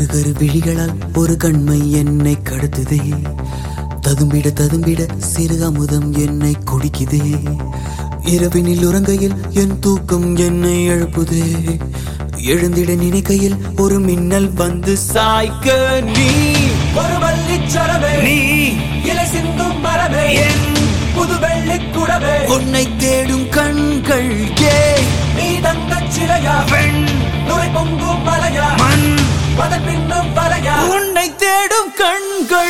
கரு விழிகளால் ஒரு கண்மை என்னை கடத்துதே. ததும்பிட ததும்பிட சிறு அமுதம் என்னை குடிக்குதே. இரவினில் உறங்கையில் என் தூக்கம் என்னை எழுப்புதே. எழுந்திட நினைக்கையில் ஒரு மின்னல் வந்து சாய்க்க நீ ஒரு வள்ளிச்சரமே, நீ இலை சிந்தும் மரமே, என் புது வெள்ளிக் குடமே, உன்னை தேடும் கண்கள் ஏ நீ தங்கச் சிலையா, பெண் நுரை பொங்கும் மலையா, மண் அதன் பின்னும் வலையா, உன்னை தேடும் கண்கள்.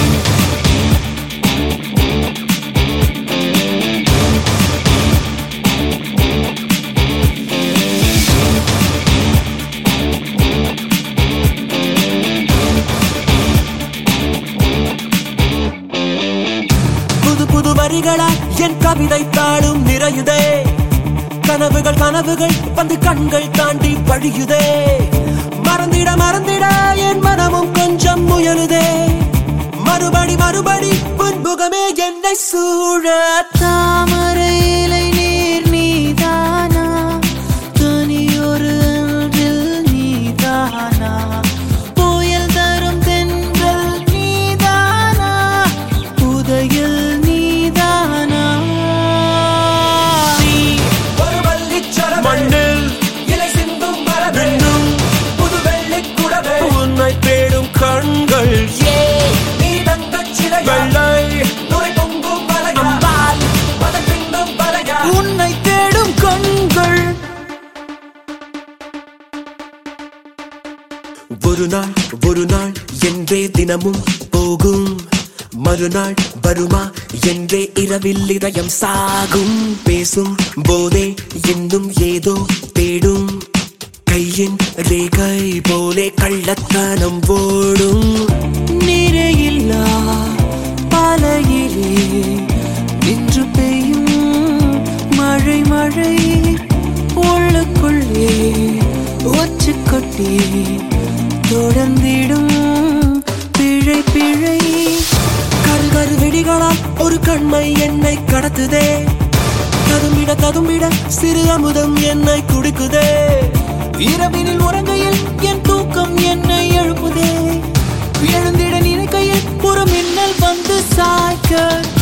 புது புது வரிகளாய் என் கவிதை தாளும் நிறையுதே. கனவுகள் கனவுகள் வந்து கண்கள் தாண்டி வழியுதே. மறந்திட மறந்திட என் மனமும் கொஞ்சம் முயலுதே. மறுபடி மறுபடி புன்முகமே என்னை சூழ. தாமரை இலை நீர் நீதானா, தனியொரு அன்றில் நீதானா, புயல் தரும் தென்றல் நீதானா, புதையல் நீதானா. நீ ஒரு வள்ளிச்சரமே, மண்ணில் இலை சிந்தும் மரமே, ரெண்டும் புது வெள்ளிக் குடமே, உன்னை தேடும் கண்கள் ஏ நீ தங்கச் சிலையா, வெள்ளை நுரை பொங்கும் மலையா, அம்பால் அதன் பின்னும் வலையா, உன்னை தேடும் கண்கள். ஒரு நாள் என்றே தினமும் போகும். மறுநாள் வருமா என்றே இரவில் இதயம் சாகும். பேசும் போதே இன்னும் ஏதோ தேடும். கையின் ரேகை போலே கள்ளத்தனம் ஓடும். நிறையில்லா பாலையிலே நின்று பெய்யும் மழை மழை உள்ளுக்குள்ளே ஒச்சு கொட்டி தொடர்ந்திடும் பிழை பிழை. கரு கரு வெடிகளால் ஒரு கண்மை என்னை கடத்துதே. ததும்பிட ததும்பிட சிறு அமுதம் என்னை குடிக்குதே. இரவினில் உறங்கையில் என் தூக்கம் என்னை எழுப்புதே. எழுந்திட நினைக்கையில் ஒரு மின்னல் வந்து சாய்க்க